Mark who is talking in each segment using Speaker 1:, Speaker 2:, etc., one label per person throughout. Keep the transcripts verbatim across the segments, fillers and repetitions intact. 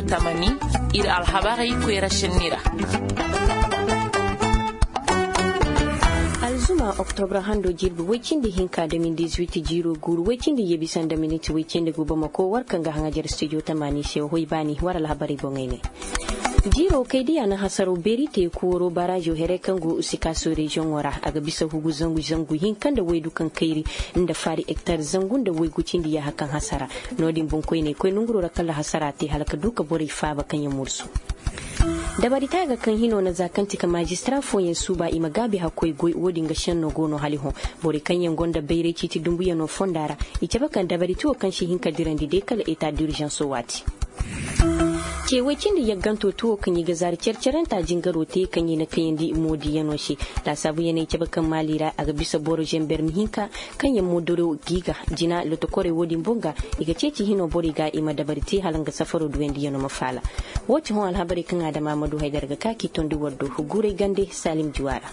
Speaker 1: tamani ir alhabari kwera shinira
Speaker 2: alzuma octobre hando jirbi wekinde hinka da min dix-huit jiro guru wekinde yebisan da minute wekinde guba mako warkan ga hangajar studio tamani shew hoy bani wara alhabari bongene jiro kai dia na hasaro berite koro barajo here kango usika so region wara aga bisa hugu zangu zangu hinkan da wai dukan kairi inda fari hectare zangun da wai gucin ya hakan hasara nodin bon koi ne koi nunguro rakalla hasara te halaka duka bori fa ba kan ya mursu da bari ta ga kan hino na zakanti ka magistra foyen suba imagabi hakoi goi wodin ga shanno gono haliho bori kan yan gonda beire citi dumbuya no fondara ita bakan da bari to kan shi hinka dirandi de kala eta d'urgence wati ke wacin da ya ganto tuwo kan yi gazar cerceren ta jingaro te kan yi na kayan di modi ya noshi da sabu yana ke bakan malira a ga bisa boro jember mihinka kan ya modoro giga jina lotokore wodin bonga iga ceci hino bori ga ima da barti halanga safaro duwendi ya no mafala wacce hon alhabari kan adama madu haidar ga kaki tondi waddo hugure gande salim juwara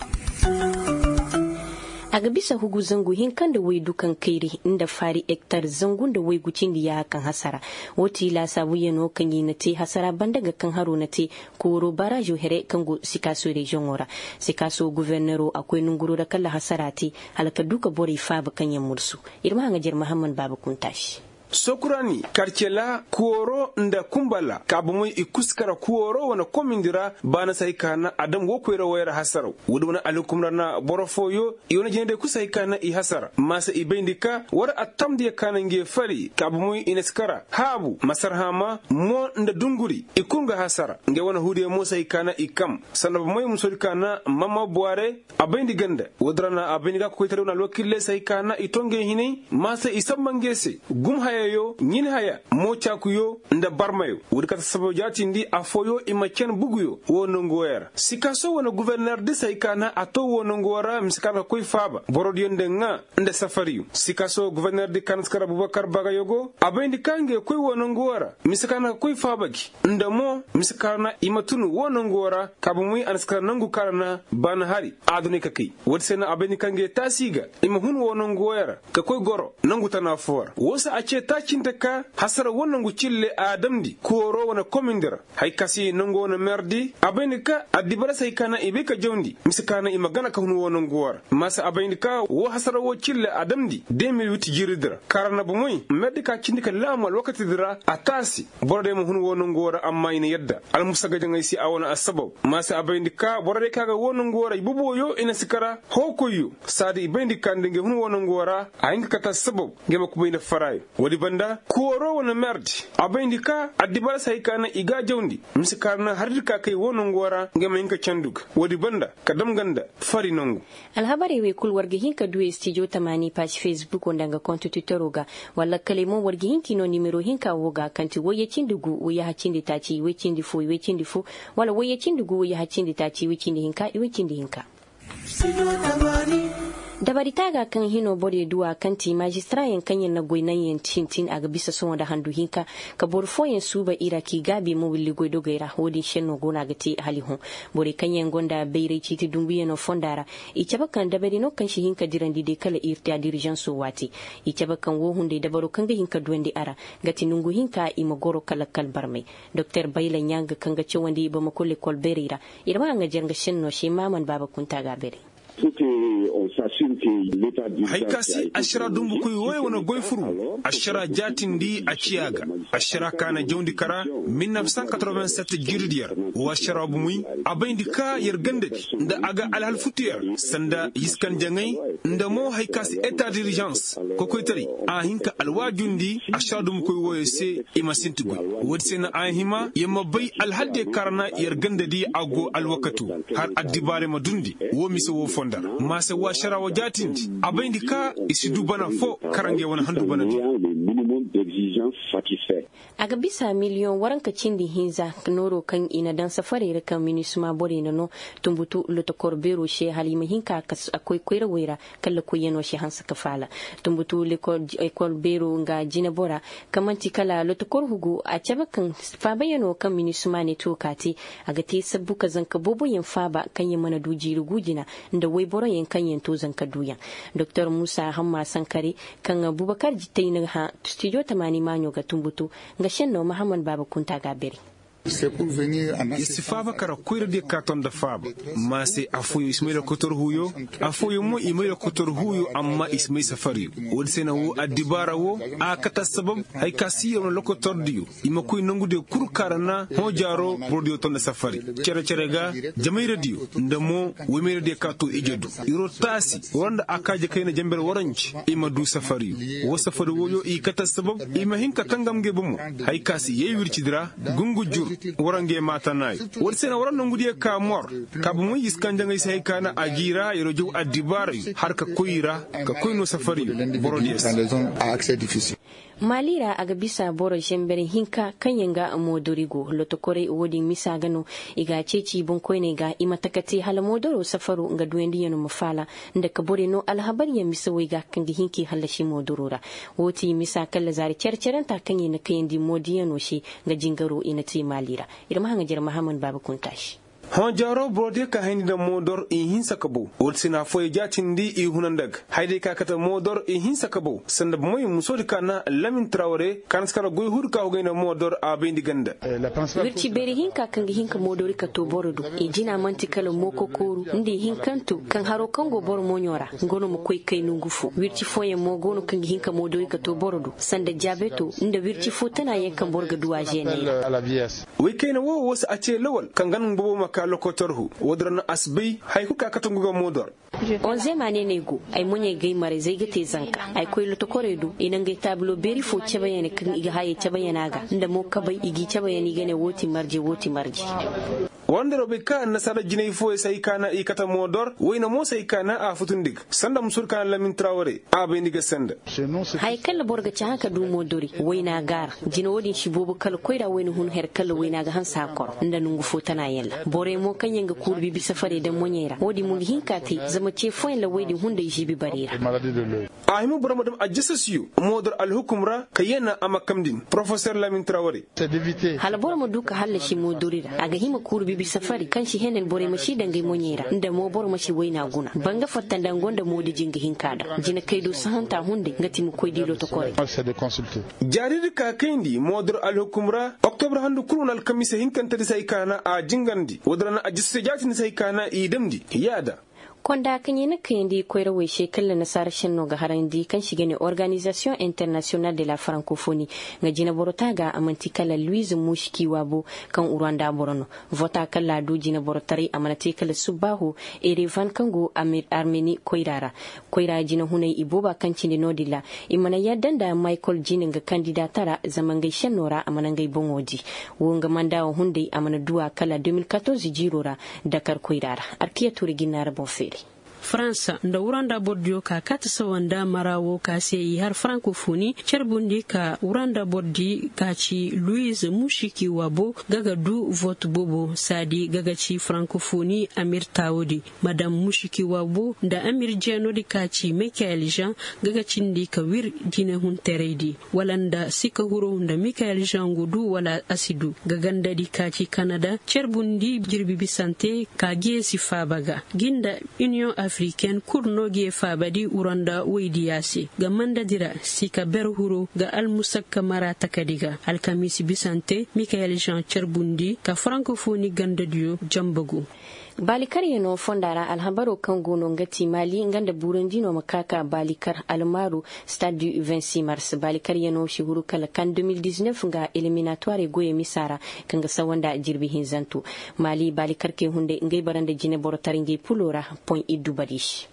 Speaker 2: aga bisa hugu zangu hinkan da wai dukan kairi inda fari hectare zangun da wai gucin da ya kan hasara wati la sabu yano kan yi na te hasara banda ga kan haro na te koro barajo here kan go sikaso region ora sikaso guvernero akwai nunguro da kala hasara te halaka duka bori fa ba kan yan mursu irma hanga jer muhammad baba kuntashi
Speaker 3: sokurani karkela kuoro nda kumbala kabumui ikuskara kuoro wana komindira bana saikana adam wokwera wayra hasara wuduna alukumra na borofoyo iwana jende kusaikana i hasara masa ibendika wara atamdi kana nge fari kabumui ineskara habu masarhama mo nda dunguri ikunga hasara nge wana hudiya mo saikana ikam sanabu moy musolikana mama buare abendi ganda wadrana abendiga koitaro na lokille saikana itonge hini masa isambangese gum haya yo nyin haya mo chakuyo nda barmayo wurkata sabo jati ndi afoyo imachen buguyo wono ngoera sikaso wono gouverneur de saikana ato wono ngora msikana koy faba borodiyo ndenga nda safariyo sikaso gouverneur de kanskara Bubakar Bagayogo abendi kange koy wono ngora msikana koy faba ki ndamo msikana imatunu wono ngora kabumui anskara nangu karana ban hari adunika kai wotsena abendi kange tasiga imahun wono ngora ka koy goro nangu tanafor wosa ache tacinta ka hasara wannan gucille adamdi koro wana komindira hay kasi nango na merdi abaynika adibara sai kana ibeka jondi miskana imagana ka hunu wonon guwar masa abaynika wo hasara wo cille adamdi deux mille huit jiridira karana bumoy merdi ka cindika lamal wakati dira atasi borde mo hunu wonon guwar amma ina yadda al musaga jangay si awona asbab masa abaynika borde kaga wonon guwar ibuboyo ina sikara hokoyo sadi ibaynika ndenge hunu wonon guwar aynga kata sabab gema kubayna faray wadi banda kuoro wana merdi abayndika adibara saykana iga jawndi misikarna hardika kay wono ngora ngema hinka candug wadi banda kadam ganda fari nongu
Speaker 2: alhabari we kul wargi hinka duwe studio tamani page facebook ondanga konto twitteroga wala kalemo wargi hinki no numero hinka woga kanti woye cindugu woye hacindi taci we cindi fu we cindi fu wala woye cindugu woye hacindi taci we cindi hinka we cindi hinka dabari taga kan hino bode duwa kanti magistrayen kanyen na goinan yen tintin aga bisa son da handu hinka ka borfoyen suba iraki gabi mo willi goido gaira hodin shenno gona gati halihon bore kanyen gonda beire citi dumbuye no fondara icaba kan dabari no kan shi hinka dirandi de kala irti a dirigeance wati icaba kan wo hunde dabaro kan ga hinka duwande ara gati nungu hinka imagoro kala kal barmai dr bayla nyanga kan ga cewandi ba makolle kol berira irma nga jerga shenno shi maman baba kunta ga bere
Speaker 3: haikasi ashira dumbu kuy woy wona goy furu ashira jatindi aciyaga ashira kana jawndi kara mille neuf cent quatre-vingt-sept jirdiyar wa ashira bu muy abayndi ka yer gandati nda aga alhal futiyar sanda yiskan jangay nda mo haikasi état d'urgence ko koy tari a hinka alwajundi ashira dumbu kuy woy se imasintugo wodsena a hima yemma bay alhalde karana yer gandadi ago alwakatu har addibare madundi wo miso wo fondar masa wa shara wa jatindi abayndi ka isidu bana fo karange wana handu bana di
Speaker 2: aga bisa miliyon waranka cindi hinza noro kan ina dan safare kan minisma bore no tumbutu luto korbero she halima hinka kas akoy koyra wera kala ko yeno she hansa kafala tumbutu le ko bero nga jina bora kamanti kala luto korhugu a cabakan fa bayano kan minisma ne to kati aga te sabbuka zanka bobo yin faba kan yi mana duji rugujina da wai boro yin kan yin to zanka duyan dr musa hamma sankare kan abubakar jitaina ha studio studio tamani manyo ga tumbutu ga shenno Muhammad Baba Kunta Gaberi.
Speaker 3: Isifaba kara kuira de katon da faba mase afuyo Ismaila Kotor huyo afuyo mo Ismaila Kotor huyo amma Ismail Safari wodisena wo adibara wo akata sabab hay kasiyo no lokotor diyo imakuy nangu de kurkara na hojaro brodio ton Safari cere cere ga jamaira diyo ndamo wemere de kato ijedu iro tasi wanda akaje kayna jamber waranci imadu Safari wo Safari wo yo ikata sabab imahinka tangam ge bumo hay kasi yewircidira gungu jur warange mata nay worsena waran nangudiye ka mor ka bu mu yiskan jangay sai kana agira yoro jow adibara har ka koyira ka koyno Safari borodies
Speaker 2: malira aga bisa boro jembere hinka kanyanga amodorigo lotokore wodi misa gano iga ceci bon koyne ga imatakati hala modoro Safaru nga duwendi yano mafala nda kabore no alhabari ya misa wega kangi hinki halashi modorora woti misa kala zari cerceranta kanye na kayandi modiyano shi nga jingaro inati malira irma hanga jira Muhammad Baba Kuntashi
Speaker 3: Honjaro brode ka hindi da modor in hinsa kabo ulsina foye jatindi i hunandag haide ka kata modor in hinsa kabo sanda moy musodi kana Lamin Traoré kan skara goy hur ka hogayna modor a bendi ganda
Speaker 2: wirci beri hinka kan hinka modori ka to borodo e jina mantikalo moko koru ndi hinkantu kan haro kango bor monyora ngono mo koy kay nungufu wirci foye mo gono kan hinka modori ka to borodo sanda jabeto nda wirci fotana yankan borga duwaje ne
Speaker 3: we kayna wo wos a ce lawal kan ganin bobo ka lokotorhu wodran asbi hay ku ka katungu modor
Speaker 2: on zemane nego ay munye gay mare zai gate zanka ay koy luto koredu ina ngai tablo beri fo cebayane kan iga haye cebayana ga inda mo ka bai igi cebayani gane woti marje woti marje
Speaker 3: wanda robe ka nasara jinay fo sai kana ikata modor wayna mo sai kana a futundig sanda musul kana Lamin Traoré a bai ndiga sanda
Speaker 2: hay kala borga ci haka du modori wayna gar jina wodin shi bobo kala koyda wayna hun her kala wayna ga han sakor inda nungu fo tana yalla bore mo kanyanga kurbi bi safare da monyera wodi mun hinkati zama ce foin la waydi hunda yi bi barira
Speaker 3: a himu bura madam ajissasiyu modor al hukumra kayena amakamdin professeur Lamin Traoré
Speaker 2: hala bora mo duka halla shi modori aga hima kurbi bi safari kan shi henen bore mashi dangai monyera inda mo bor mashi wayna guna banga fatta dangonda modi jinga hinkada jina kaido sahanta hunde ngati mu koy dilo to kore
Speaker 3: jariri ka kaindi modor al hukumra octobre handu kurunal kamise hinkanta sai kana a jingandi wadrana ajisse jati sai kana idamdi yada
Speaker 2: konda kanye na kayandi koyra we shekalla na sarashin no ga harandi kan shige ne Organisation Internationale de la Francophonie nga jina borota ga amanti kala Louise Mushiki wabo kan uranda borono vota kala do jina borotari amanati kala subahu Erevan kango Amir Armeni koyrara koyra jina hunay iboba kan cinde nodila imana yaddanda Michael jina nga kandidatara zamangai shenora amanangai bongoji wonga mandawo hunde amana duwa kala deux mille quatorze jirora Dakar koyrara arkiya turi ginara bonferi
Speaker 4: France da uranda bordio ka kata sawanda marawo ka sai har francophonie cerbundi ka uranda bordi ka ci Louise Mushiki wabo gaga du vote bobo sadi gaga ci francophonie Amir Tawodi madame Mushiki wabo da Amir Jeno di ka ci Michael Jean gaga cindi ka wir dina hun teredi walanda sika huro da Michael Jean gudu wala asidu gaganda di ka ci Canada cerbundi jirbi bisante ka gesi fabaga ginda Union Africaine kurnoge fabadi uranda weidiyasi ga mandadira sika berhuro ga almusakka marata kadiga alkamisi bisante Michael Jean Cherbundi ka francophonie gandadiyo jambagu
Speaker 2: balikar yano fondara alhabaro kan gono ngati mali nganda burundi no makaka balikar almaru stade du vingt-six mars balikar yano shihuru kala kan deux mille dix-neuf nga eliminatoire goye misara kanga sawanda jirbi hinzantu mali balikar ke hunde ngai baranda jine borotari ngai pulora point iddu badish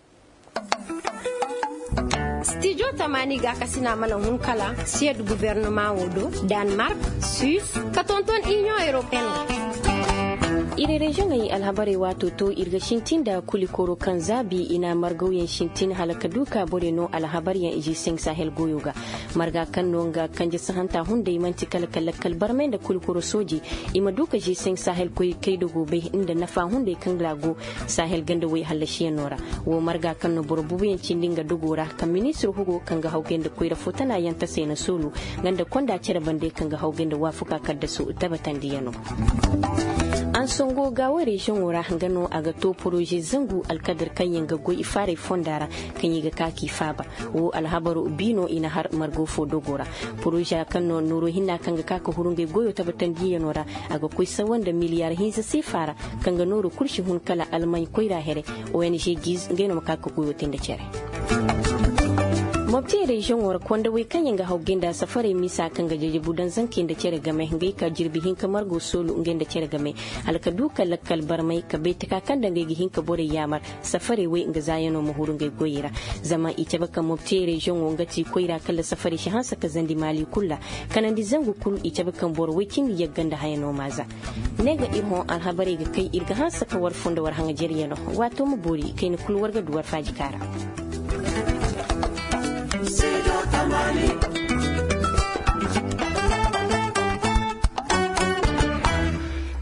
Speaker 5: Studio Tamani ga kasina malan hunkala siège gouvernement wodo Danemark Suisse katonton Union Européenne
Speaker 2: ire region ay alhabari wato to irga shintin da kulikoro kan zabi ina margauyen shintin halaka duka bore no alhabari yan iji sing sahel goyoga marga kan no nga kanje sahanta hunde manti kala kala kalbar men da kulikoro soji ima duka ji sing sahel koy kai da gobe inda nafa hunde kan glago sahel ganda wai halashi nora wo marga kan no borbuyen cindinga dugora kan ministru hugo kan ga haugen da koy da fotana yanta sai na solo ganda konda cire bande kan ga haugen da wafuka kadda su tabatan diyano an songo ga ware shin wura gano a ga to proje zangu alkadar kan yanga go ifare fondara kan yi ga kaki faba wo alhabaru bino ina har margo fodogora proje kan no nuro hinna kan ga kaka hurunge goyo tabatan diyanora a ga koi sawan da miliyar hinsa sifara kan ga nuro kurshi hun kala almai koira here O N G giz ngeno makaka goyo tenda chere mabti region war kwanda wai kan yanga hauginda safare misa kan ga jeje budan zankin da cere game ngai ka jirbi hin kamar go solo ngen da cere game alka duka lakkal barmai ka bai ta kan da ngai hin ka bore yamar safare wai nga zayano muhurun gai goyira zama ita baka mabti region wonga ti koira kala safare shi hansa ka zandi mali kulla kanan di zangu kul ita baka bor wai kin ya ganda hayano maza nega irho al habari ga kai irga hansa ka war fonda war hanga jeriyano wato mu bori kai ni kul warga duwar faji kara Sido Tamani